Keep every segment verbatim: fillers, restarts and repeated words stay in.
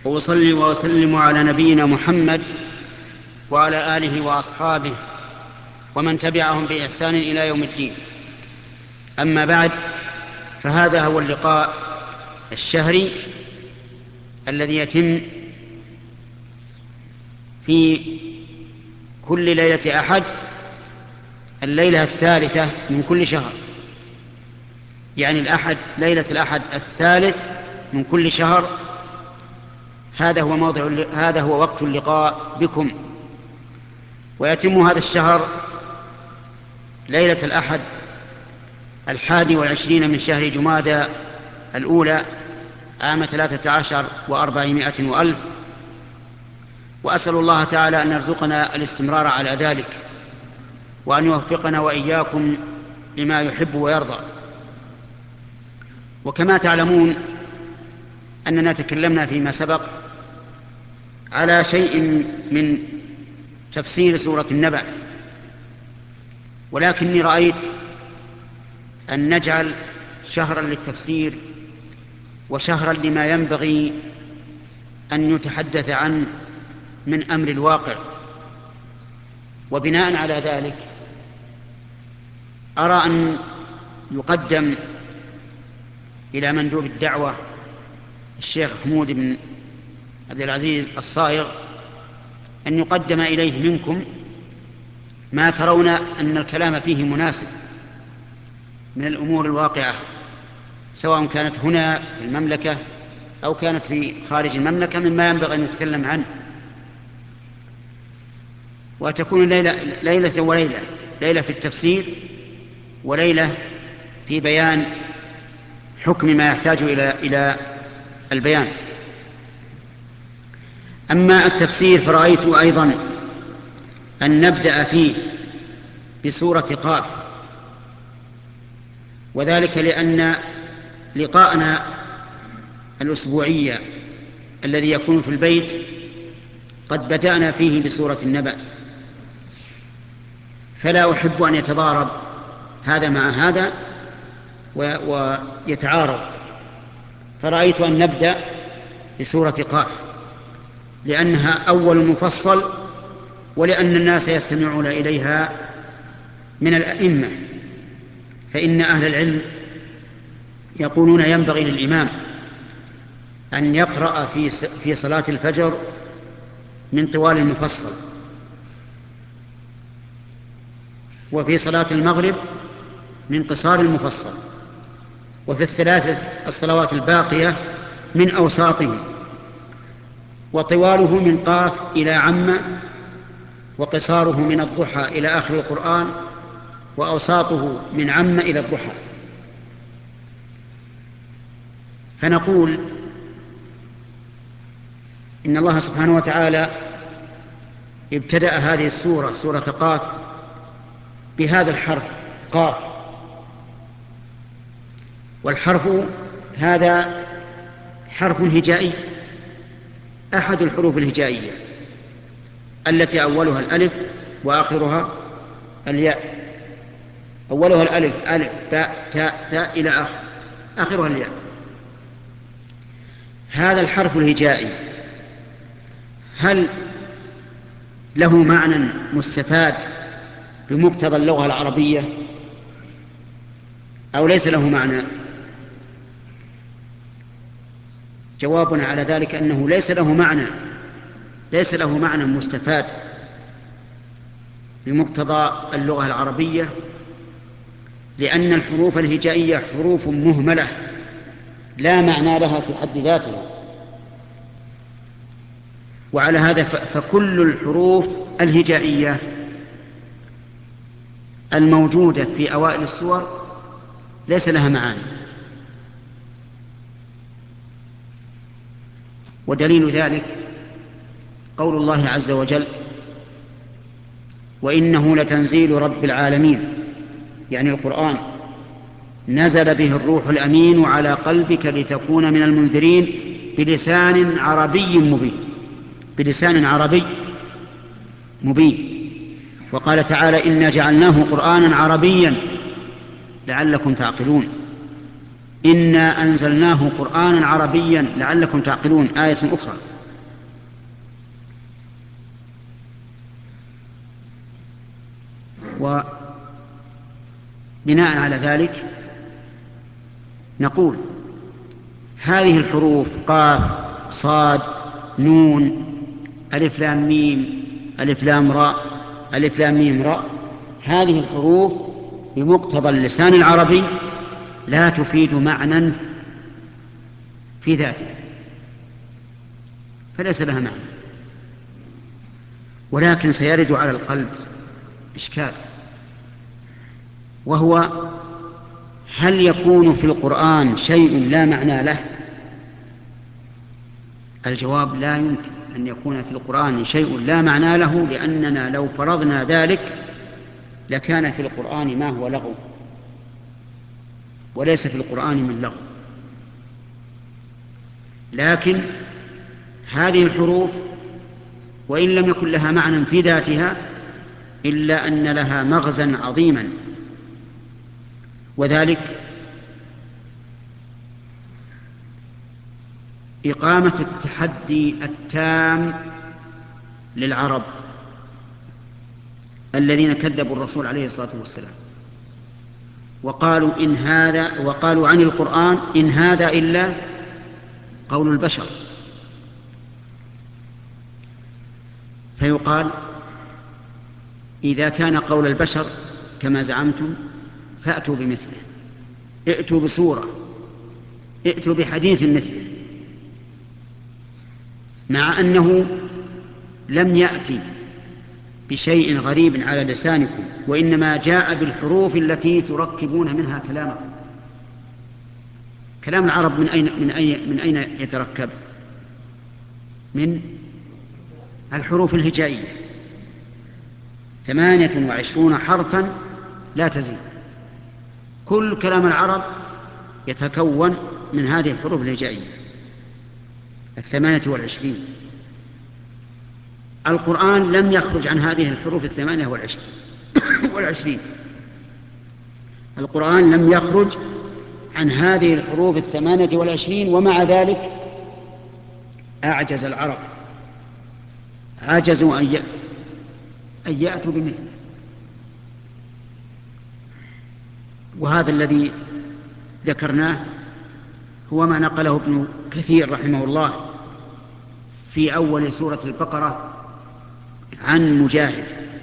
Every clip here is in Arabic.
وأصلي وأسلم على نبينا محمد وعلى آله وأصحابه ومن تبعهم بإحسان إلى يوم الدين. أما بعد، فهذا هو اللقاء الشهري الذي يتم في كل ليلة أحد، الليلة الثالثة من كل شهر، يعني الأحد ليلة الأحد الثالث من كل شهر. هذا هو موضع هذا هو وقت اللقاء بكم. ويتم هذا الشهر ليلة الأحد الحادي والعشرين من شهر جمادى الأولى عام ثلاثة عشر وأربعمائة وألف، وأسأل الله تعالى أن يرزقنا الاستمرار على ذلك، وأن يوفقنا وإياكم لما يحب ويرضى. وكما تعلمون أننا تكلمنا فيما سبق على شيء من تفسير سورة النبأ، ولكني رأيت أن نجعل شهرا للتفسير وشهرا لما ينبغي أن يتحدث عنه من أمر الواقع. وبناء على ذلك أرى أن يقدم إلى مندوب الدعوة الشيخ حمود بن عبد العزيز الصائغ أن يقدم إليه منكم ما ترون أن الكلام فيه مناسب من الأمور الواقعة، سواء كانت هنا في المملكة أو كانت في خارج المملكة، مما ينبغي أن نتكلم عنه. وتكون ليلة, ليلة وليلة، ليلة في التفسير وليلة في بيان حكم ما يحتاج إلى إلى البيان. أما التفسير فرأيت أيضا أن نبدأ فيه بسورة قاف، وذلك لأن لقاءنا الأسبوعي الذي يكون في البيت قد بدأنا فيه بسورة النبأ، فلا أحب أن يتضارب هذا مع هذا ويتعارض، فرأيت أن نبدأ بسورة قاف لأنها أول المفصل، ولأن الناس يستمعون إليها من الأئمة. فإن أهل العلم يقولون ينبغي للإمام أن يقرأ في في صلاة الفجر من طوال المفصل، وفي صلاة المغرب من قصار المفصل، وفي الثلاث الصلوات الباقية من أوساطه، وطواله من قاف إلى عم، وقصاره من الضحى إلى آخر القرآن، وأوساطه من عم إلى الضحى. فنقول إن الله سبحانه وتعالى ابتدأ هذه السورة سورة قاف بهذا الحرف قاف، والحرف هذا حرف هجائي، أحد الحروف الهجائية التي أولها الألف وآخرها الياء. أولها الألف ألف تاء تاء تاء إلى آخر آخرها الياء. هذا الحرف الهجائي هل له معنى مستفاد بمقتضى اللغة العربية أو ليس له معنى؟ جوابنا على ذلك أنه ليس له معنى ليس له معنى مستفاد بمقتضى اللغة العربية، لأن الحروف الهجائية حروف مهملة لا معنى لها في حد ذاتها. وعلى هذا فكل الحروف الهجائية الموجودة في أوائل السور ليس لها معاني. ودليل ذلك قول الله عز وجل: وإنه لتنزيل رب العالمين، يعني القرآن، نزل به الروح الأمين على قلبك لتكون من المنذرين بلسان عربي مبين بلسان عربي مبين. وقال تعالى: إنا جعلناه قرآنا عربيا لعلكم تعقلون. إنا أنزلناه قرآنا عربيا لعلكم تعقلون، آية أخرى. وبناء على ذلك نقول هذه الحروف قاف صاد نون ألف لام ميم ألف لام راء ألف لام ميم راء، هذه الحروف بمقتضى اللسان العربي لا تفيد معنى في ذاته، فليس لها معنى، ولكن سيرد على القلب إشكال، وهو هل يكون في القرآن شيء لا معنى له؟ الجواب لا يمكن أن يكون في القرآن شيء لا معنى له، لأننا لو فرضنا ذلك لكان في القرآن ما هو لغو، وليس في القرآن من لغو. لكن هذه الحروف وإن لم يكن لها معنى في ذاتها إلا أن لها مغزى عظيما، وذلك إقامة التحدي التام للعرب الذين كذبوا الرسول عليه الصلاة والسلام وقالوا إن هذا وقالوا عن القرآن إن هذا إلا قول البشر. فيقال إذا كان قول البشر كما زعمتم فأتوا بمثله، ائتوا بصورة، ائتوا بحديث مثله، مع أنه لم يأتي بشيء غريب على لسانكم، وإنما جاء بالحروف التي تركبون منها كلامكم. كلام العرب من أين, من أين, من أين يتركب؟ من الحروف الهجائية، ثمانية وعشرون حرفا لا تزيد. كل كلام العرب يتكون من هذه الحروف الهجائية الثمانية والعشرين. القرآن لم يخرج عن هذه الحروف الثمانية والعشرين. القرآن لم يخرج عن هذه الحروف الثمانية والعشرين، ومع ذلك أعجز العرب، عجزوا أن يأتوا بمثله. وهذا الذي ذكرناه هو ما نقله ابن كثير رحمه الله في أول سورة البقرة عن مجاهد،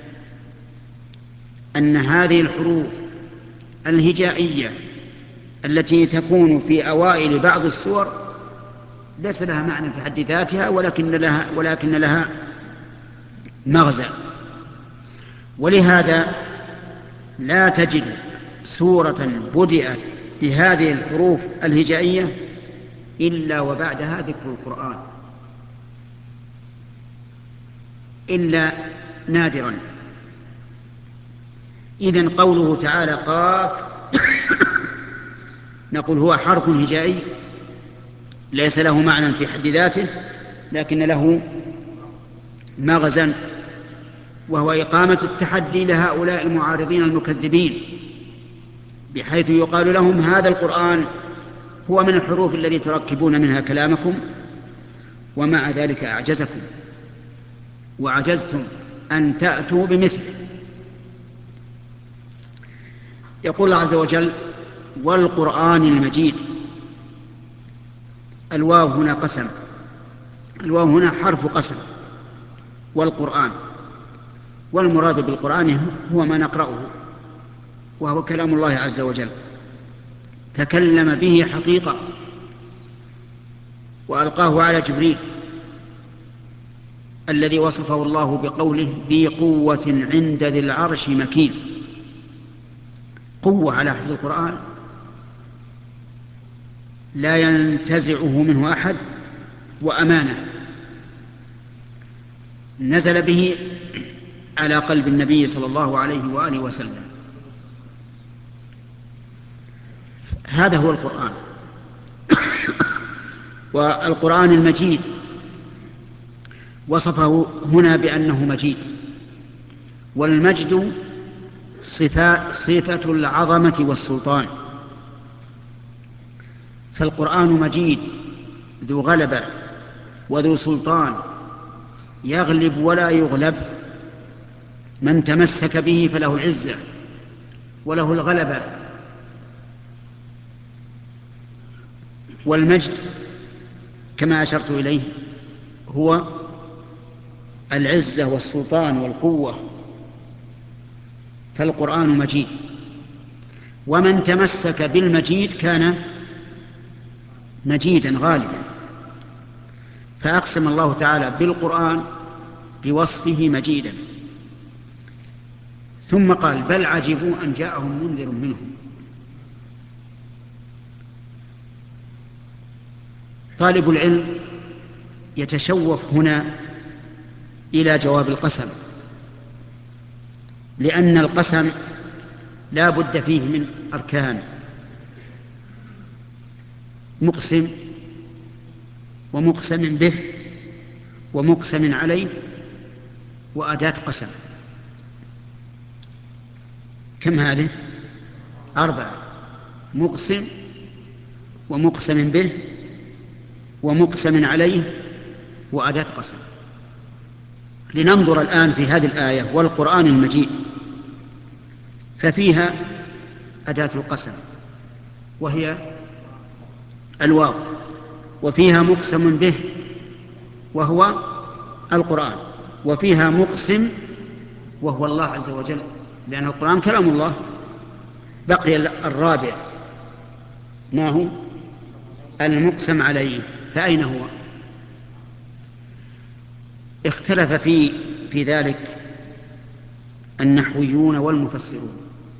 أن هذه الحروف الهجائية التي تكون في أوائل بعض السور ليس لها معنى في حد ذاتها، ولكن لها, ولكن لها مغزى. ولهذا لا تجد سورة بدأت بهذه الحروف الهجائية إلا وبعدها ذكر القرآن، إلا نادرا. إذن قوله تعالى قاف نقول هو حرف هجائي ليس له معنى في حد ذاته، لكن له مغزى، وهو إقامة التحدي لهؤلاء المعارضين المكذبين، بحيث يقال لهم هذا القرآن هو من الحروف التي تركبون منها كلامكم، ومع ذلك أعجزكم وعجزتم أن تأتوا بمثله. يقول الله عز وجل والقرآن المجيد. الواو هنا قسم، الواو هنا حرف قسم. والقرآن، والمراد بالقرآن هو ما نقرأه، وهو كلام الله عز وجل تكلم به حقيقة وألقاه على جبريل الذي وصفه الله بقوله ذي قوة عند ذي العرش مكين. قوة على حفظ القرآن لا ينتزعه منه أحد، وأمانة نزل به على قلب النبي صلى الله عليه وآله وسلم. هذا هو القرآن. والقرآن المجيد وصفه هنا بأنه مجيد، والمجد صفة, صفة العظمة والسلطان، فالقرآن مجيد ذو غلبة وذو سلطان، يغلب ولا يغلب، من تمسك به فله العزة وله الغلبة. والمجد كما أشرت إليه هو العزة والسلطان والقوة، فالقرآن مجيد، ومن تمسك بالمجيد كان مجيدا غالبا. فأقسم الله تعالى بالقرآن بوصفه مجيدا، ثم قال بل عجبوا أن جاءهم منذر منهم. طالب العلم يتشوف هنا إلى جواب القسم، لأن القسم لا بد فيه من أركان: مقسم ومقسم به ومقسم عليه وأداة قسم. كم هذه؟ أربعة: مقسم ومقسم به ومقسم عليه وأداة قسم. لننظر الآن في هذه الآية والقرآن المجيد، ففيها أداة القسم وهي الواو، وفيها مقسم به وهو القرآن، وفيها مقسم وهو الله عز وجل، لأن القرآن كلام الله. بقي الرابع، ما هو؟ المقسم عليه، فأين هو؟ اختلف في في ذلك النحويون والمفسرون،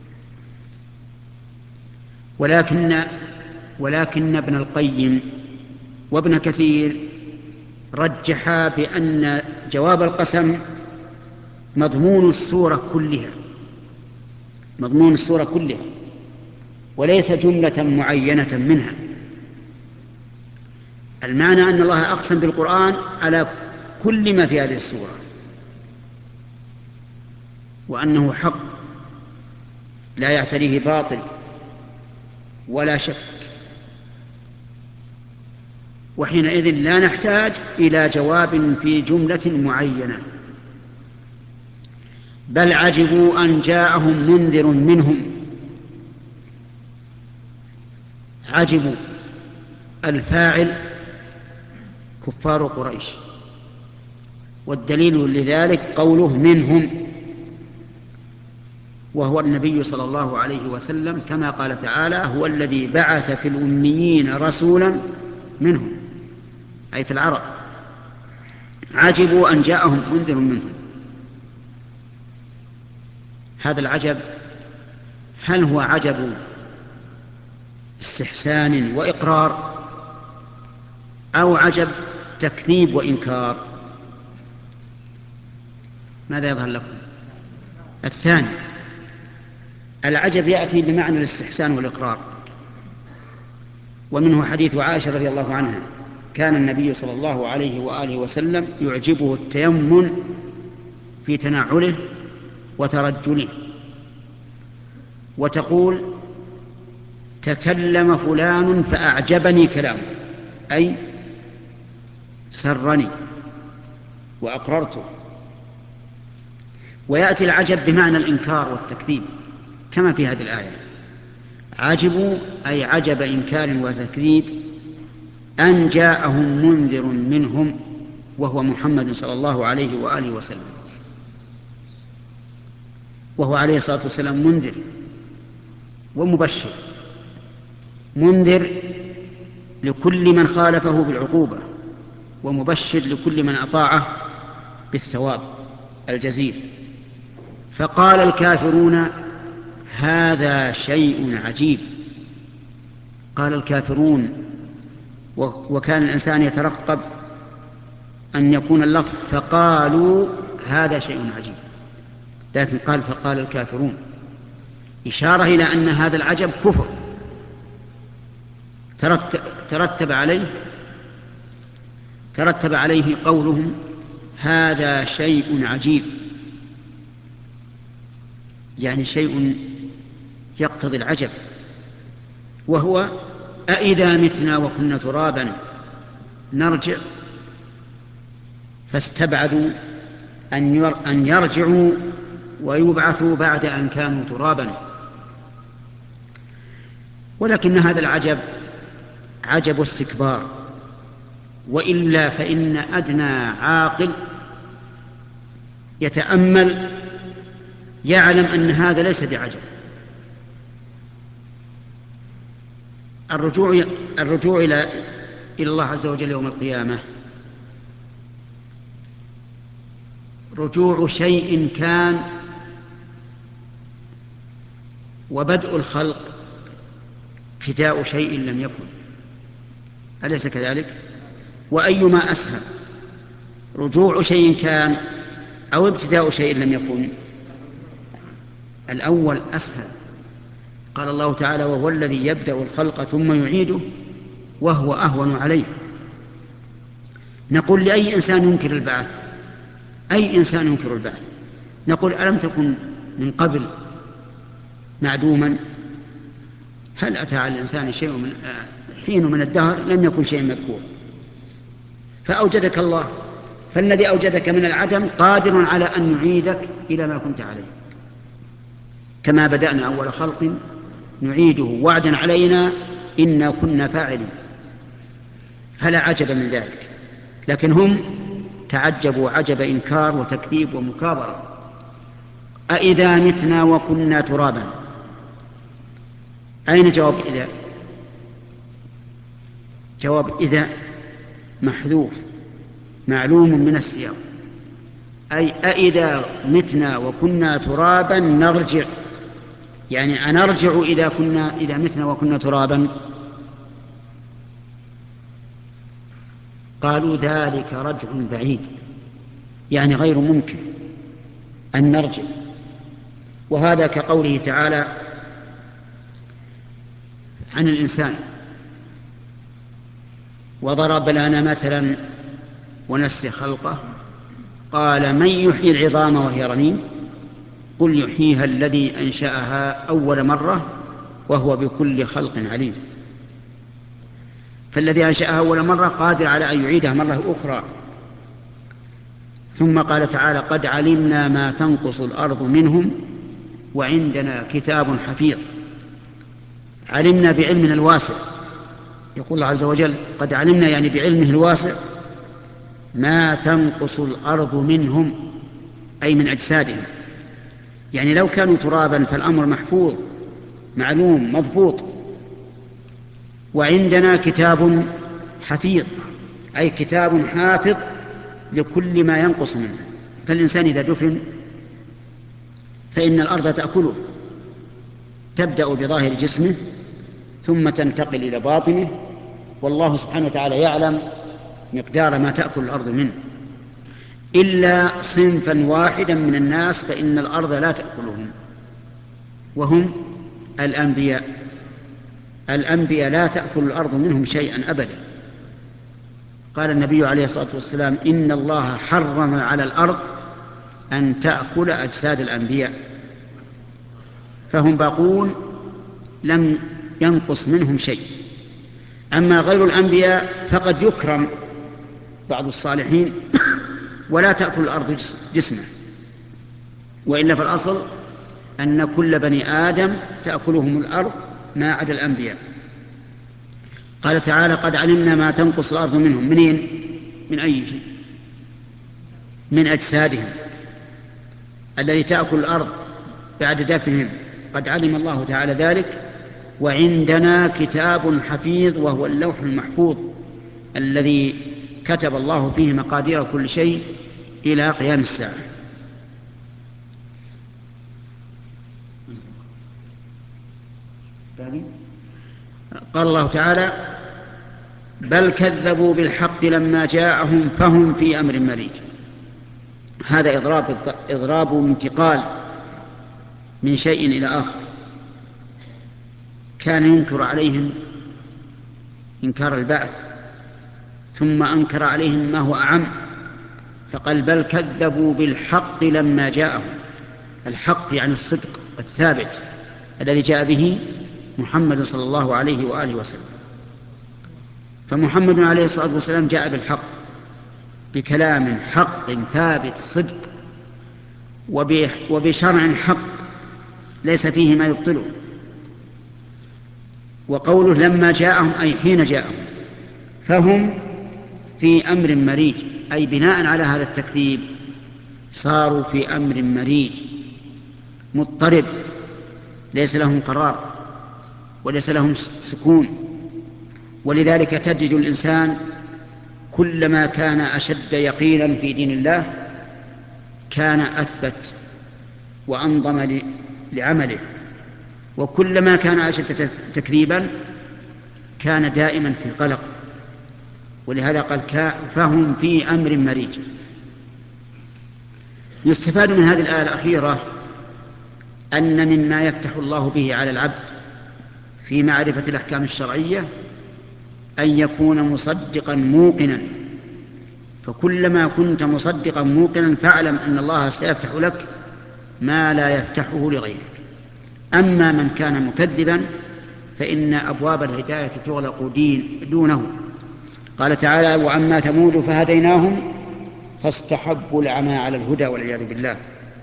ولكن ولكن ابن القيم وابن كثير رجحا بأن جواب القسم مضمون السورة كلها، مضمون السورة كلها، وليس جملة معينة منها. المعنى أن الله أقسم بالقرآن على كل ما في هذه السورة، وأنه حق لا يعتريه باطل ولا شك، وحينئذ لا نحتاج إلى جواب في جملة معينة. بل عجبوا أن جاءهم منذر منهم. عجبوا الفاعل كفار قريش، والدليل لذلك قوله منهم، وهو النبي صلى الله عليه وسلم، كما قال تعالى: هو الذي بعث في الأميين رسولا منهم، أي في العرب. عجبوا أن جاءهم منذر منهم. هذا العجب هل هو عجب استحسان وإقرار، أو عجب تكذيب وإنكار؟ ماذا يظهر لكم؟ الثاني. العجب يأتي بمعنى الاستحسان والإقرار، ومنه حديث عائشة رضي الله عنها: كان النبي صلى الله عليه وآله وسلم يعجبه التيمن في تنعله وترجله. وتقول: تكلم فلان فأعجبني كلامه، أي سرني وأقررته. ويأتي العجب بمعنى الإنكار والتكذيب كما في هذه الآية: عجبوا أي عجب إنكار وتكذيب أن جاءهم منذر منهم، وهو محمد صلى الله عليه وآله وسلم، وهو عليه الصلاة والسلام منذر ومبشر. منذر لكل من خالفه بالعقوبة، ومبشر لكل من أطاعه بالثواب الجزيل. فقال الكافرون: هذا شيء عجيب. قال الكافرون، وكان الإنسان يترقب أن يكون اللفظ فقالوا هذا شيء عجيب، لكن قال فقال الكافرون، إشارة إلى أن هذا العجب كفر ترتب عليه ترتب عليه قولهم هذا شيء عجيب، يعني شيء يقتضي العجب، وهو أإذا متنا وكنا ترابا نرجع. فاستبعدوا أن يرجعوا ويبعثوا بعد أن كانوا ترابا. ولكن هذا العجب عجب استكبار، وإلا فإن أدنى عاقل يتأمل يعلم أن هذا ليس بعجب. الرجوع الرجوع إلى إلى الله عز وجل يوم القيامة رجوع شيء كان، وبدء الخلق ابتداء شيء لم يكن، أليس كذلك؟ وأيما أسهل، رجوع شيء كان أو ابتداء شيء لم يكن؟ الأول أسهل. قال الله تعالى: وهو الذي يبدأ الخلق ثم يعيده وهو أهون عليه. نقول لأي إنسان ينكر البعث؟ أي إنسان ينكر البعث؟ نقول: ألم تكن من قبل معدوما؟ هل أتى على الإنسان شيء من حين من الدهر لم يكن شيء مذكور؟ فأوجدك الله، فالذي أوجدك من العدم قادر على أن يعيدك إلى ما كنت عليه. كما بدأنا أول خلق نعيده وعدا علينا إنا كنا فاعلين. فلا عجب من ذلك. لكن هم تعجبوا عجب إنكار وتكذيب ومكابرة. أإذا متنا وكنا ترابا؟ أين جواب إذا؟ جواب إذا محذوف معلوم من السياق، أي أإذا متنا وكنا ترابا نرجع، يعني أنرجع إذا كنا إذا متنا وكنا ترابا؟ قالوا: ذلك رجع بعيد، يعني غير ممكن أن نرجع. وهذا كقوله تعالى عن الإنسان: وضرب لنا مثلا ونسي خلقه قال: من يحيي العظام وهي رميم قل يحييها الذي أنشأها أول مرة وهو بكل خلق عليم. فالذي أنشأها أول مرة قادر على أن يعيدها مرة أخرى. ثم قال تعالى: قد علمنا ما تنقص الأرض منهم وعندنا كتاب حفيظ. علمنا بعلمنا الواسع، يقول الله عز وجل: قد علمنا، يعني بعلمه الواسع، ما تنقص الأرض منهم، أي من أجسادهم. يعني لو كانوا ترابا فالأمر محفوظ معلوم مضبوط. وعندنا كتاب حفيظ، أي كتاب حافظ لكل ما ينقص منه. فالإنسان إذا دفن فإن الأرض تأكله، تبدأ بظاهر جسمه ثم تنتقل إلى باطنه، والله سبحانه وتعالى يعلم مقدار ما تأكل الأرض منه، إلا صنفا واحدا من الناس فإن الأرض لا تأكلهم، وهم الأنبياء. الأنبياء لا تأكل الأرض منهم شيئا أبدا. قال النبي عليه الصلاة والسلام: إن الله حرم على الأرض أن تأكل أجساد الأنبياء، فهم باقون لم ينقص منهم شيء. أما غير الأنبياء فقد يكرم بعض الصالحين ولا تأكل الأرض جسمه، وإلا في الأصل أن كل بني آدم تأكلهم الأرض ما عدا الأنبياء. قال تعالى: قد علمنا ما تنقص الأرض منهم. منين؟ من أي شيء؟ من أجسادهم الذي تأكل الأرض بعد دفنهم. قد علم الله تعالى ذلك. وعندنا كتاب حفيظ وهو اللوح المحفوظ الذي كتب الله فيه مقادير كل شيء إلى قيام الساعة. قال الله تعالى: بل كذبوا بالحق لما جاءهم فهم في أمر مريج. هذا إضراب إضراب انتقال من شيء إلى آخر. كان ينكر عليهم إنكار البعث، ثم أنكر عليهم ما هو أعم، فقال: بل كذبوا بالحق لما جاءهم. الحق يعني الصدق الثابت الذي جاء به محمد صلى الله عليه وآله وسلم. فمحمد عليه الصلاة والسلام جاء بالحق، بكلام حق ثابت صدق، وبشرع حق ليس فيه ما يبطله. وقوله لما جاءهم أي حين جاءهم، فهم في أمر مريج، أي بناء على هذا التكذيب صاروا في أمر مريج مضطرب، ليس لهم قرار وليس لهم سكون. ولذلك تجد الإنسان كلما كان أشد يقينا في دين الله كان أثبت وأنظم لعمله، وكلما كان أشد تكذيبا كان دائما في قلق. ولهذا قال فهم في أمر مريج. يستفاد من هذه الآية الأخيرة أن مما يفتح الله به على العبد في معرفة الأحكام الشرعية أن يكون مصدقا موقنا، فكلما كنت مصدقا موقنا فاعلم أن الله سيفتح لك ما لا يفتحه لغيرك. أما من كان مكذبا فإن أبواب الهداية تغلق دين دونه. قال تعالى وأما ثمود فهديناهم فاستحبوا العمى على الهدى والعياذ بالله.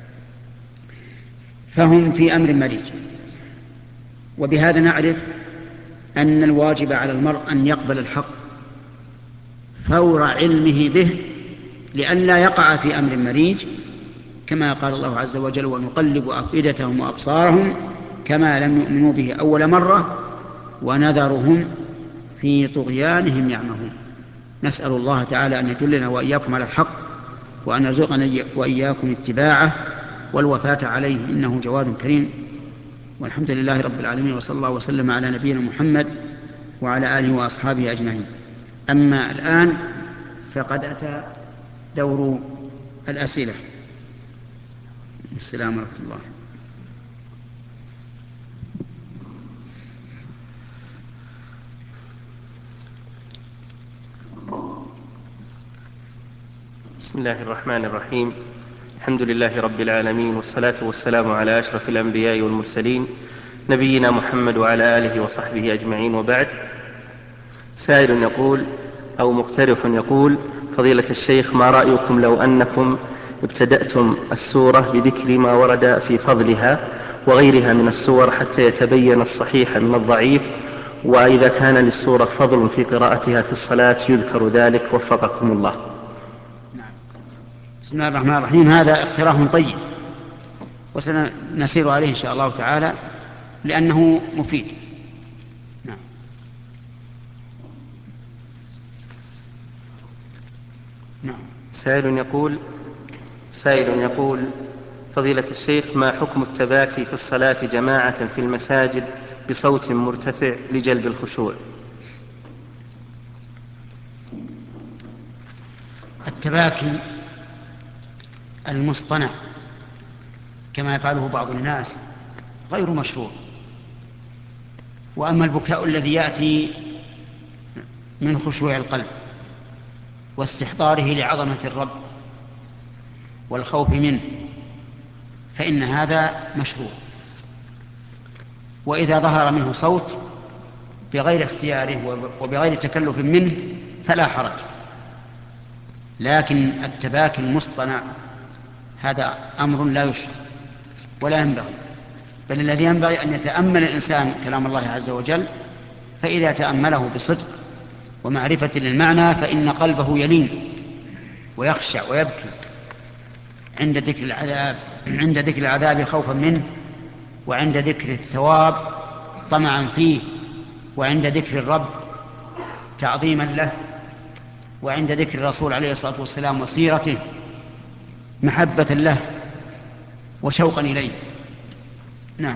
فهم في أمر مريج. وبهذا نعرف أن الواجب على المرء أن يقبل الحق فور علمه به لئلا يقع في أمر مريج، كما قال الله عز وجل ونقلب أفئدتهم وأبصارهم كما لم يؤمنوا به أول مرة ونذرهم في طغيانهم يعمهون. نسأل الله تعالى أن يدلنا وإياكم على الحق وأن يرزقنا وإياكم اتباعه والوفاة عليه إنه جواد كريم. والحمد لله رب العالمين، وصلى الله وسلم على نبينا محمد وعلى آله وأصحابه أجمعين. أما الآن فقد أتى دور الأسئلة. السلام ورحمة الله. بسم الله الرحمن الرحيم. الحمد لله رب العالمين، والصلاة والسلام على أشرف الأنبياء والمرسلين نبينا محمد وعلى آله وصحبه أجمعين، وبعد. سائل يقول أو مقترح يقول فضيلة الشيخ ما رأيكم لو أنكم ابتدأتم السورة بذكر ما ورد في فضلها وغيرها من السور حتى يتبين الصحيح من الضعيف، وإذا كان للسورة فضل في قراءتها في الصلاة يذكر ذلك، وفقكم الله. بسم الله الرحمن الرحيم. هذا اقتراح طيب وسنسير عليه إن شاء الله تعالى لأنه مفيد. نعم. نعم. سائل يقول سائل يقول فضيلة الشيخ ما حكم التباكي في الصلاة جماعة في المساجد بصوت مرتفع لجلب الخشوع؟ التباكي المصطنع كما يفعله بعض الناس غير مشروع. وأما البكاء الذي يأتي من خشوع القلب واستحضاره لعظمة الرب والخوف منه فإن هذا مشروع. وإذا ظهر منه صوت بغير اختياره وبغير تكلف منه فلا حرج. لكن التباكي المصطنع هذا أمر لا يشرع ولا ينبغي، بل الذي ينبغي أن يتأمل الإنسان كلام الله عز وجل، فإذا تأمله بصدق ومعرفة للمعنى فإن قلبه يلين ويخشع ويبكي عند ذكر العذاب عند ذكر العذاب خوفا منه، وعند ذكر الثواب طمعا فيه، وعند ذكر الرب تعظيما له، وعند ذكر الرسول عليه الصلاة والسلام وسيرته محبة له وشوقا إليه. نعم.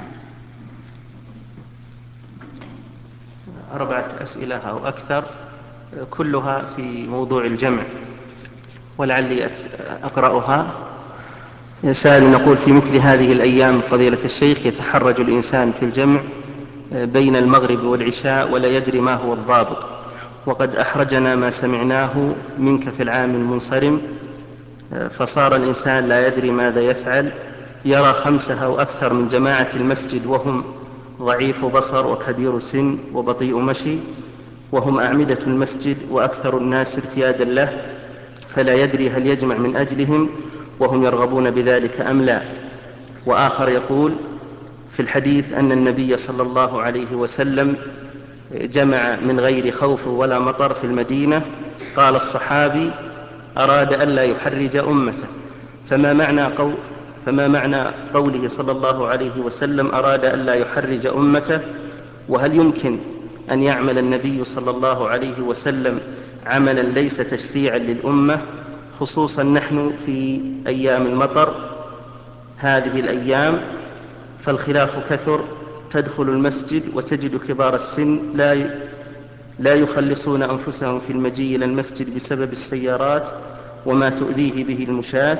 أربعة أسئلة أو أكثر كلها في موضوع الجمع، ولعلي أقرأها. سائل نقول في مثل هذه الأيام فضيلة الشيخ يتحرج الإنسان في الجمع بين المغرب والعشاء ولا يدري ما هو الضابط، وقد أحرجنا ما سمعناه منك في العام المنصرم، فصار الإنسان لا يدري ماذا يفعل، يرى خمسة أو أكثر من جماعة المسجد وهم ضعيف بصر وكبير سن وبطيء مشي، وهم أعمدة المسجد وأكثر الناس ارتيادا له، فلا يدري هل يجمع من أجلهم وهم يرغبون بذلك أم لا. وآخر يقول في الحديث أن النبي صلى الله عليه وسلم جمع من غير خوف ولا مطر في المدينة، قال الصحابي أراد ألا يحرج أمته، فما معنى قول فما معنى قوله صلى الله عليه وسلم أراد ألا يحرج أمته؟ وهل يمكن أن يعمل النبي صلى الله عليه وسلم عملا ليس تشريعا للأمة، خصوصا نحن في أيام المطر هذه الأيام فالخلاف كثر، تدخل المسجد وتجد كبار السن لا لا يخلصون أنفسهم في المجيء إلى المسجد بسبب السيارات وما تؤذيه به المشاة،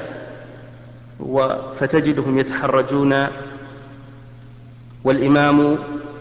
فتجدهم يتحرجون والإمام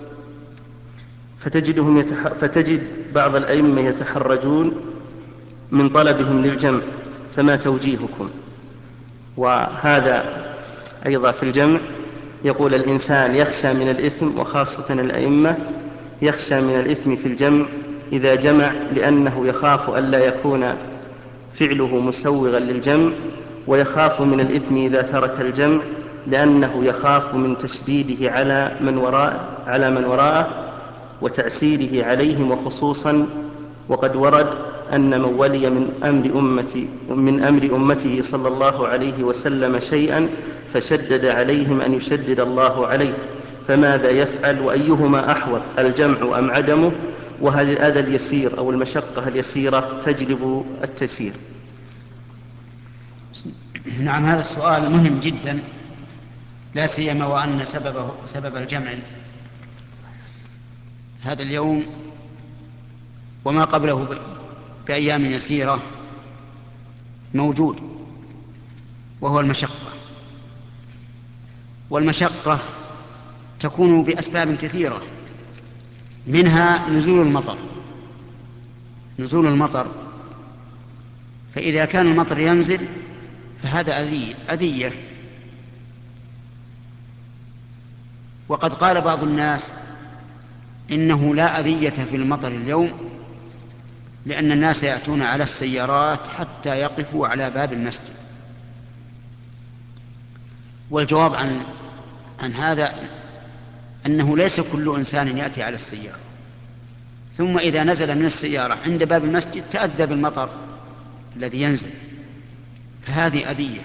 فتجدهم يتح... فتجد بعض الأئمة يتحرجون من طلبهم للجمع، فما توجيهكم؟ وهذا أيضا في الجمع يقول الإنسان يخشى من الإثم، وخاصة الأئمة يخشى من الإثم في الجمع إذا جمع، لأنه يخاف ألا يكون فعله مسوغا للجمع، ويخاف من الإثم إذا ترك الجمع لأنه يخاف من تشديده على من وراءه على من وراءه وتعسيره عليهم، وخصوصا وقد ورد أن من ولي من أمر أمتي من أمر أمته صلى الله عليه وسلم شيئا فشدد عليهم أن يشدد الله عليه، فماذا يفعل؟ وأيهما أحوط، الجمع أم عدمه؟ وهل الأذى اليسير أو المشقة اليسيرة تجلب التيسير؟ نعم، هذا السؤال مهم جدا، لا سيما وأن سببه سبب الجمع هذا اليوم وما قبله بأيام يسيرة موجود، وهو المشقة. والمشقة تكون بأسباب كثيرة، منها نزول المطر نزول المطر فإذا كان المطر ينزل فهذا أذية, أذية. وقد قال بعض الناس إنه لا أذية في المطر اليوم، لأن الناس يأتون على السيارات حتى يقفوا على باب المسجد. والجواب عن, عن هذا أنه ليس كل إنسان يأتي على السيارة، ثم إذا نزل من السيارة عند باب المسجد تأذى بالمطر الذي ينزل، فهذه أذية.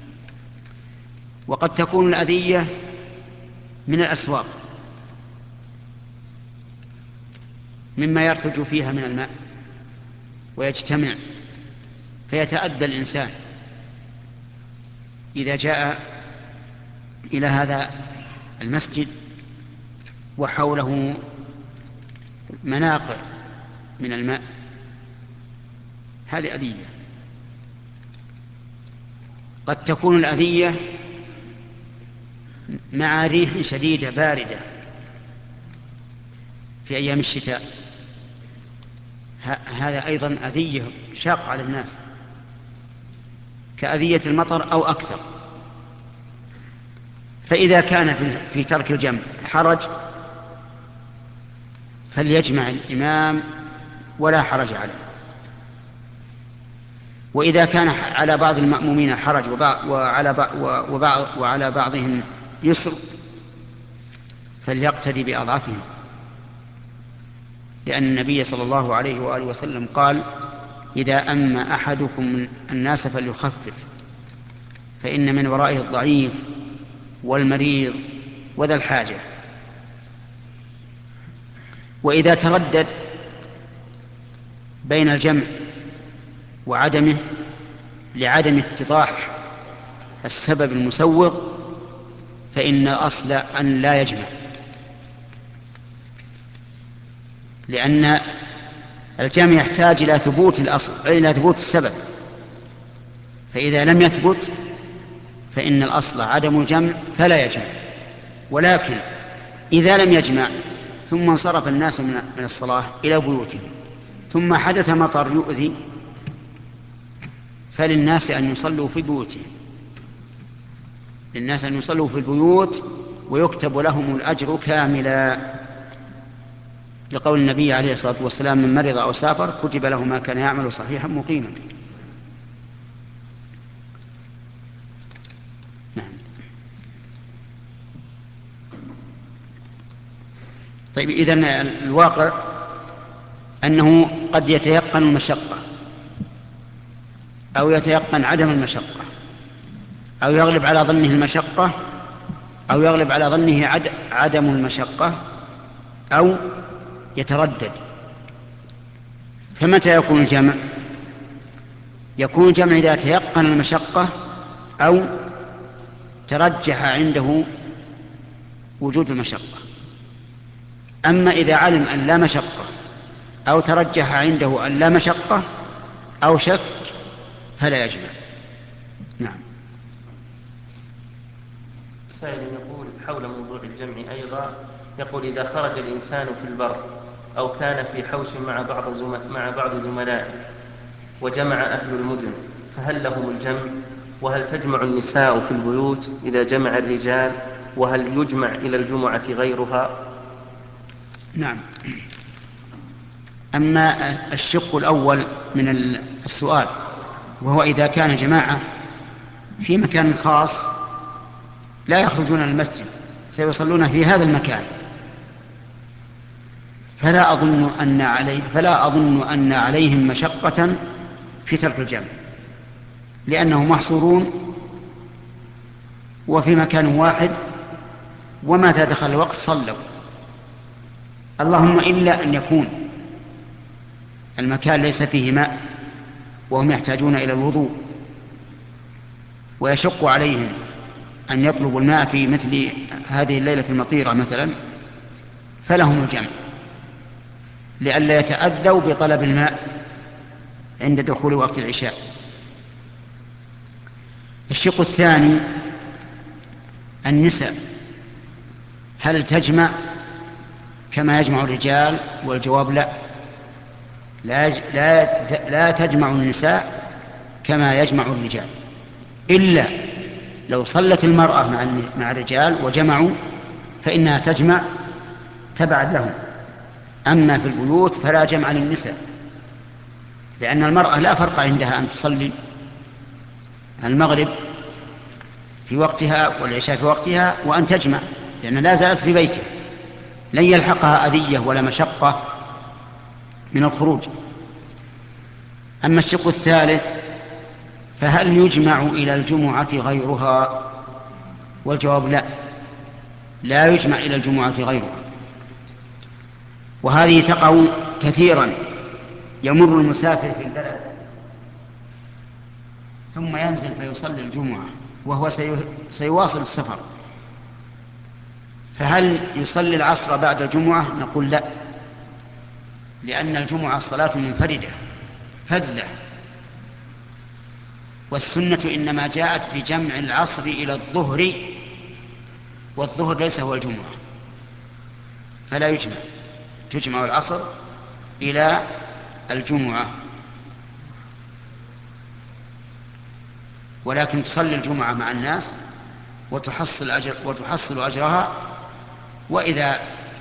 وقد تكون الأذية من الأسواق مما يرتج فيها من الماء ويجتمع، فيتأذى الإنسان إذا جاء إلى هذا المسجد وحوله مناقع من الماء، هذه أذية. قد تكون الأذية مع ريح شديدة باردة في أيام الشتاء، هذا أيضا أذية شاق على الناس كأذية المطر أو أكثر. فإذا كان في ترك الجمع حرج فليجمع الإمام ولا حرج عليه، وإذا كان على بعض المأمومين حرج وعلى بعض وعلى بعضهم يسر فليقتدي بأضعفهم، لأن النبي صلى الله عليه وآله وسلم قال: إذا أما أحدكم الناس فليخفف، فإن من ورائه الضعيف والمريض وذا الحاجة. وإذا تردد بين الجمع وعدمه لعدم اتضاح السبب المسوغ فإن الأصل أن لا يجمع، لأن الجمع يحتاج إلى ثبوت الأصل إلى ثبوت السبب، فإذا لم يثبت فإن الأصل عدم الجمع فلا يجمع. ولكن إذا لم يجمع ثم انصرف الناس من الصلاة إلى بيوتهم ثم حدث مطر يؤذي، فللناس أن يصلوا في بيوتهم للناس أن يصلوا في البيوت ويكتب لهم الأجر كاملا، لقول النبي عليه الصلاة والسلام: من مرض أو سافر كتب له ما كان يعمل صحيحا مقيما. طيب إذن الواقع أنه قد يتيقن المشقة أو يتيقن عدم المشقة، أو يغلب على ظنه المشقة أو يغلب على ظنه عد عدم المشقة، أو يتردد. فمتى يكون الجمع؟ يكون الجمع إذا تيقن المشقة أو ترجح عنده وجود المشقة. أما إذا علم أن لا مشقة أو ترجح عنده أن لا مشقة أو شك فلا يجمع. نعم. سائل يقول حول موضوع الجمع أيضا، يقول إذا خرج الإنسان في البر أو كان في حوش مع بعض مع بعض زملائه وجمع أهل المدن فهل لهم الجمع؟ وهل تجمع النساء في البيوت إذا جمع الرجال؟ وهل يجمع إلى الجمعة غيرها؟ نعم. أما الشق الأول من السؤال وهو إذا كان جماعة في مكان خاص لا يخرجون من المسجد سيصلون في هذا المكان، فلا أظن أن عليه فلا أظن أن عليهم مشقة في ترك الجمع، لأنهم محصورون وفي مكان واحد، ومتى دخل الوقت صلوا. اللهم إلا أن يكون المكان ليس فيه ماء وهم يحتاجون إلى الوضوء ويشق عليهم أن يطلبوا الماء في مثل هذه الليلة المطيرة مثلا، فلهم الجمع لئلا يتأذوا بطلب الماء عند دخول وقت العشاء. الشق الثاني النساء، هل تجمع كما يجمع الرجال؟ والجواب لا، لا, لا, لا تجمع النساء كما يجمع الرجال، إلا لو صلت المرأة مع الرجال وجمعوا فإنها تجمع تبعا لهم. أما في البيوت فلا جمع للنساء، لأن المرأة لا فرق عندها أن تصلي المغرب في وقتها والعشاء في وقتها وأن تجمع، لأن لا زالت في بيتها، لن يلحقها أذية ولا مشقة من الخروج. أما الشق الثالث فهل يجمع إلى الجمعة غيرها؟ والجواب لا، لا يجمع إلى الجمعة غيرها. وهذه تقع كثيرا، يمر المسافر في البلد ثم ينزل فيصلي الجمعة وهو سيواصل السفر، فهل يصلي العصر بعد الجمعة؟ نقول لا، لأن الجمعة صلاة منفردة فذة، والسنة إنما جاءت بجمع العصر إلى الظهر، والظهر ليس هو الجمعة، فلا يجمع، تجمع العصر إلى الجمعة، ولكن تصلي الجمعة مع الناس وتحصل أجر وتحصل أجرها. وإذا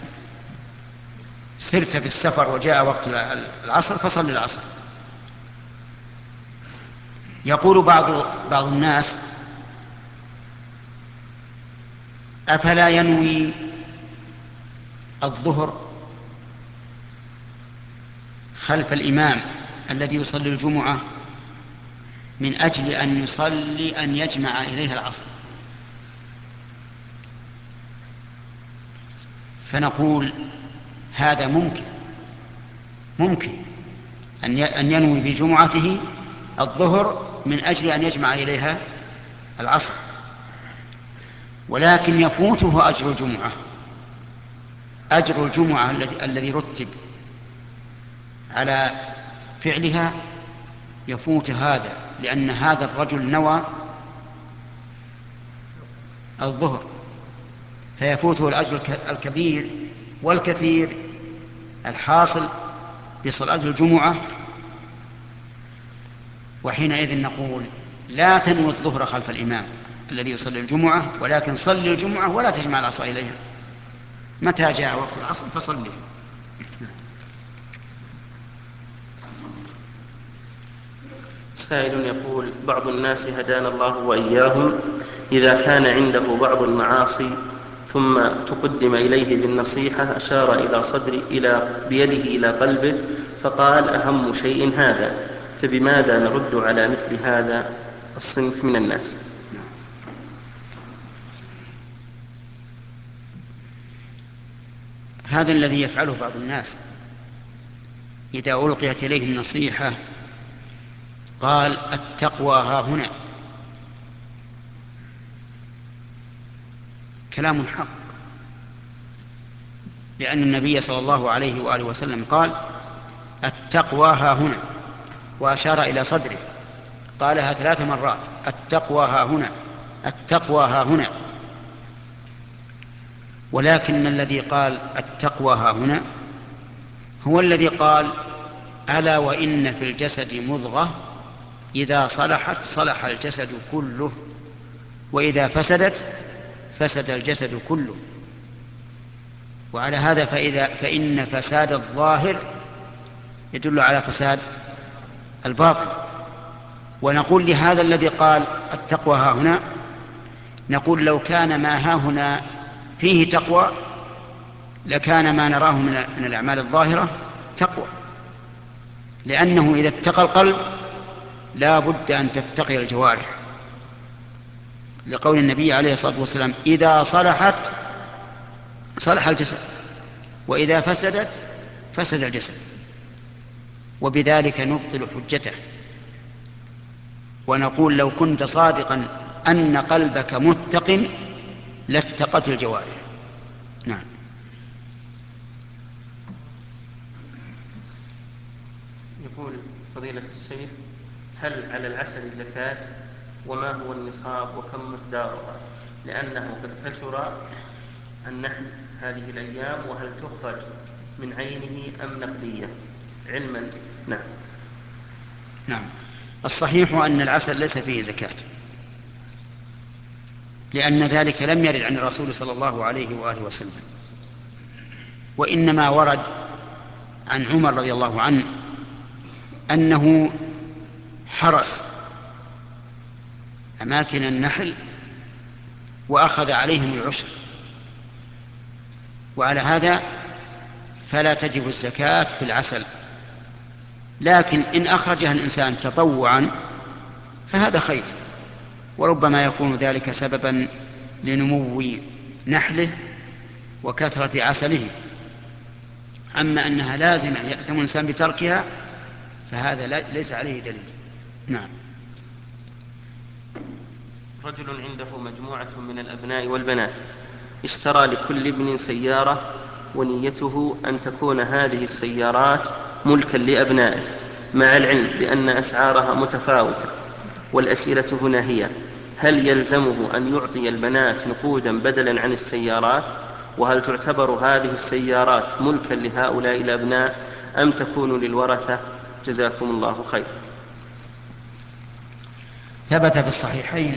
سرت في السفر وجاء وقت العصر فصل العصر. يقول بعض بعض الناس: أفلا ينوي الظهر خلف الإمام الذي يصلي الجمعة من أجل أن يصلي أن يجمع إليها العصر؟ فنقول هذا ممكن ممكن أن ينوي بجمعته الظهر من أجل أن يجمع إليها العصر، ولكن يفوته أجر الجمعة، أجر الجمعة الذي رتب على فعلها يفوت هذا، لأن هذا الرجل نوى الظهر، فيفوته الأجر الكبير والكثير الحاصل بصلاة الجمعة. وحينئذ نقول لا تنوي الظهر خلف الإمام الذي يصلي الجمعة، ولكن صلي الجمعة ولا تجمع العصر إليها، متى جاء وقت العصر فصلي. سائل يقول: بعض الناس هدانا الله وإياهم إذا كان عنده بعض المعاصي ثم تقدم إليه بالنصيحة أشار إلى صدر إلى بيده إلى قلبه فقال أهم شيء هذا، فبماذا نرد على مثل هذا الصنف من الناس؟ هذا الذي يفعله بعض الناس إذا ألقيت إليه النصيحة قال التقوى ها هنا. كلام حق، لأن النبي صلى الله عليه وآله وسلم قال التقوى ها هنا، وأشار إلى صدره قالها ثلاث مرات، التقوى ها هنا، التقوى ها هنا. ولكن الذي قال التقوى ها هنا هو الذي قال ألا وإن في الجسد مضغة إذا صلحت صلح الجسد كله وإذا فسدت فسد الجسد كله. وعلى هذا فإذا فإن فساد الظاهر يدل على فساد الباطن. ونقول لهذا الذي قال التقوى ها هنا، نقول لو كان ما ها هنا فيه تقوى لكان ما نراه من الأعمال الظاهرة تقوى، لأنه إذا اتقى القلب لا بد أن تتقي الجوارح، لقول النبي عليه الصلاة والسلام إذا صلحت صلح الجسد وإذا فسدت فسد الجسد. وبذلك نبطل حجته ونقول لو كنت صادقا أن قلبك متق لاتقت الجوارح. نعم. يقول فضيلة الشيخ هل على العسل زكاة وما هو النصاب وكم مقدارها، لأنه قد كثر النحل هذه الأيام، وهل تخرج من عينه أم نقدية علما؟ نعم. نعم، الصحيح أن العسل ليس فيه زكاة، لأن ذلك لم يرد عن الرسول صلى الله عليه وآله وسلم، وإنما ورد عن عمر رضي الله عنه أنه حرس أماكن النحل وأخذ عليهم العشر، وعلى هذا فلا تجب الزكاة في العسل. لكن إن أخرجها الإنسان تطوعا فهذا خير، وربما يكون ذلك سببا لنمو نحله وكثرة عسله. أما أنها لازمة يأتم الإنسان بتركها فهذا ليس عليه دليل. نعم. رجل عنده مجموعة من الأبناء والبنات، اشترى لكل ابن سيارة ونيته أن تكون هذه السيارات ملكا لأبنائه، مع العلم بأن أسعارها متفاوتة. والأسئلة هنا هي: هل يلزمه أن يعطي البنات نقودا بدلا عن السيارات؟ وهل تعتبر هذه السيارات ملكا لهؤلاء الأبناء أم تكون للورثة؟ جزاكم الله خير. ثبت في الصحيحين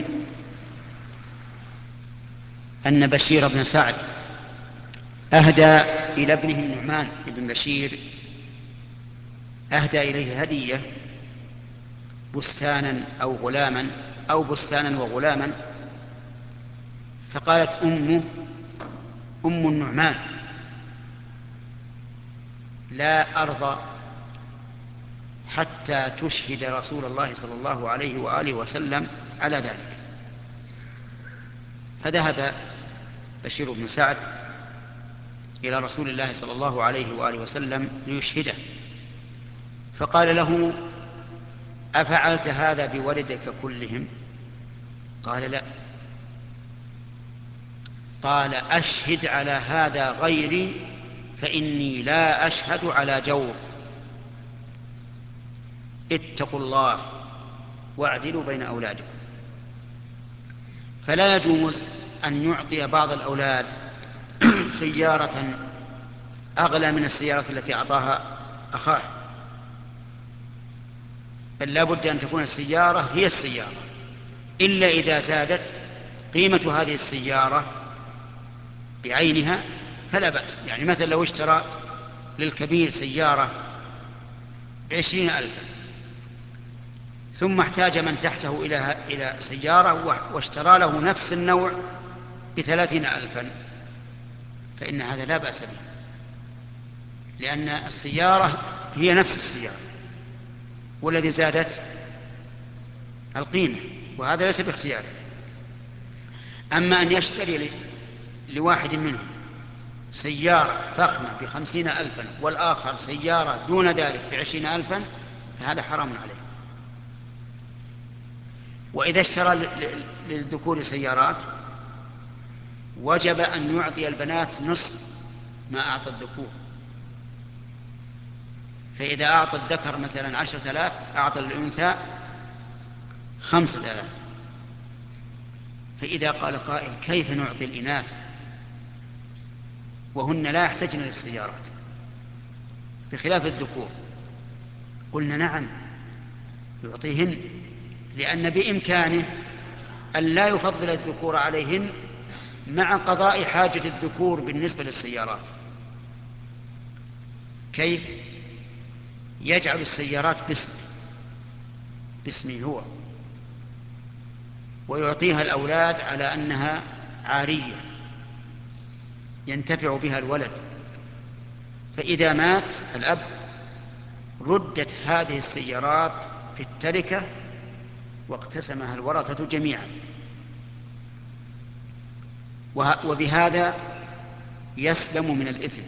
أن بشير بن سعد أهدى إلى ابنه النعمان بن بشير، أهدى إليه هدية بستانا أو غلاما أو بستانا وغلاما، فقالت أمه أم النعمان لا أرضى حتى تشهد رسول الله صلى الله عليه وآله وسلم على ذلك. فذهب بشير بن سعد إلى رسول الله صلى الله عليه وآله وسلم ليشهده، فقال له: أفعلت هذا بولدك كلهم؟ قال: لا. قال: أشهد على هذا غيري فإني لا أشهد على جور. اتقوا الله واعدلوا بين أولادكم. فلا يجوز أن يعطي بعض الأولاد سيارة أغلى من السيارة التي أعطاها أخاه، بل لا بد أن تكون السيارة هي السيارة، إلا إذا زادت قيمة هذه السيارة بعينها فلا بأس. يعني مثلا لو اشترى للكبير سيارة بعشرين ألفا ثم احتاج من تحته إلى إلى سيارة واشترى له نفس النوع بثلاثين ألفا، فإن هذا لا بأس به، لأن السيارة هي نفس السيارة، والذي زادت القيمة، وهذا ليس باختياره. أما أن يشتري لواحد منهم سيارة فخمة بخمسين ألفا والآخر سيارة دون ذلك بعشرين ألفا، فهذا حرام عليه. وإذا اشترى للذكور سيارات وجب أن يعطي البنات نصف ما أعطى الذكور، فإذا أعطى الذكر مثلا عشرة آلاف أعطى الأنثى خمسة آلاف. فإذا قال قائل كيف نعطي الإناث وهن لا يحتاجن للسيارات بخلاف الذكور؟ قلنا نعم يعطيهن، لأن بإمكانه أن لا يفضل الذكور عليهن مع قضاء حاجة الذكور بالنسبة للسيارات. كيف؟ يجعل السيارات باسمه باسمه هو، ويعطيها الأولاد على أنها عارية ينتفع بها الولد، فإذا مات الأب ردت هذه السيارات في التركة واقتسمها الورثة جميعا، وبهذا يسلم من الإثم،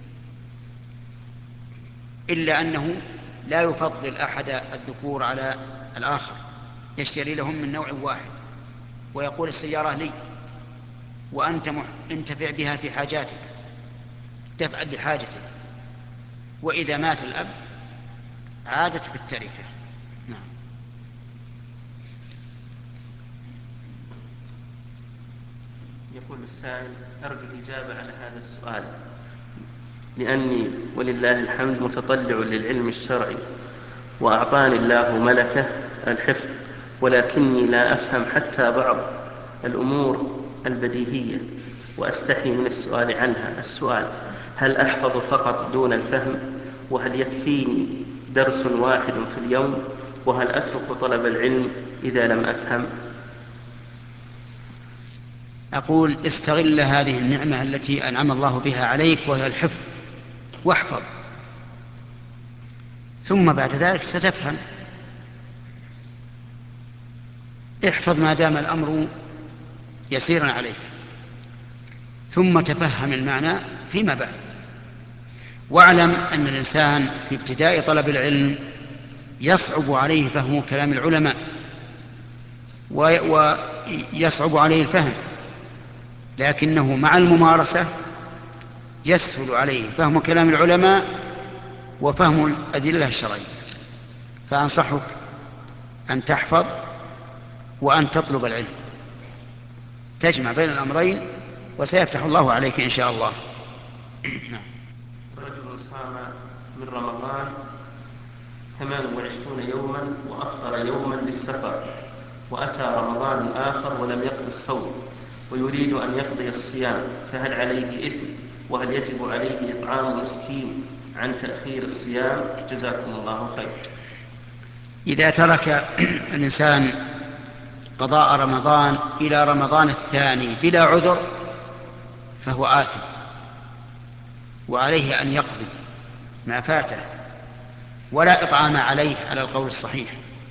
إلا أنه لا يفضل أحد الذكور على الآخر، يشتري لهم من نوع واحد ويقول السيارة لي وأنت انتفع بها في حاجاتك دفعا لحاجته، وإذا مات الأب عادت في التركة. نعم. يقول السائل: أرجو الإجابة على هذا السؤال، لأني ولله الحمد متطلع للعلم الشرعي وأعطاني الله ملكة الحفظ، ولكني لا أفهم حتى بعض الأمور البديهية وأستحي من السؤال عنها. السؤال: هل أحفظ فقط دون الفهم؟ وهل يكفيني درس واحد في اليوم؟ وهل أترك طلب العلم إذا لم أفهم؟ أقول استغل هذه النعمة التي أنعم الله بها عليك وهي الحفظ، واحفظ، ثم بعد ذلك ستفهم. احفظ ما دام الأمر يسيرا عليك، ثم تفهم المعنى فيما بعد. واعلم أن الإنسان في ابتداء طلب العلم يصعب عليه فهم كلام العلماء ويصعب عليه الفهم، لكنه مع الممارسة يسهل عليه فهم كلام العلماء وفهم الأدلة الشرعية. فأنصحك أن تحفظ وأن تطلب العلم، تجمع بين الأمرين وسيفتح الله عليك إن شاء الله. رجل صام من رمضان ثمان وعشرون يوما وأفطر يوما للسفر، وأتى رمضان آخر ولم يقضي الصوم ويريد أن يقضي الصيام، فهل عليه إثم؟ وهل يجب عليه إطعام مسكين عن تأخير الصيام؟ جزاكم الله خير. إذا ترك الإنسان قضاء رمضان إلى رمضان الثاني بلا عذر فهو آثم، وعليه أن يقضي ما فاته، ولا إطعام عليه على القول الصحيح،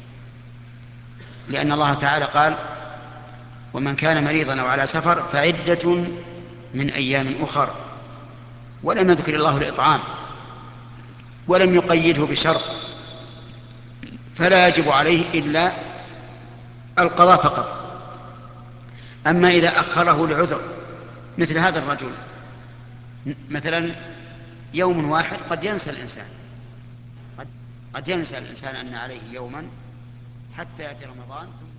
لأن الله تعالى قال: ومن كان مريضا أو على سفر فعدة من أيام أخر، ولم يذكر الله الإطعام ولم يقيده بشرط، فلا يجب عليه إلا القضاء فقط. أما إذا أخره لعذر مثل هذا الرجل، مثلا يوم واحد قد ينسى الإنسان قد ينسى الإنسان أن عليه يوما حتى يأتي رمضان ثم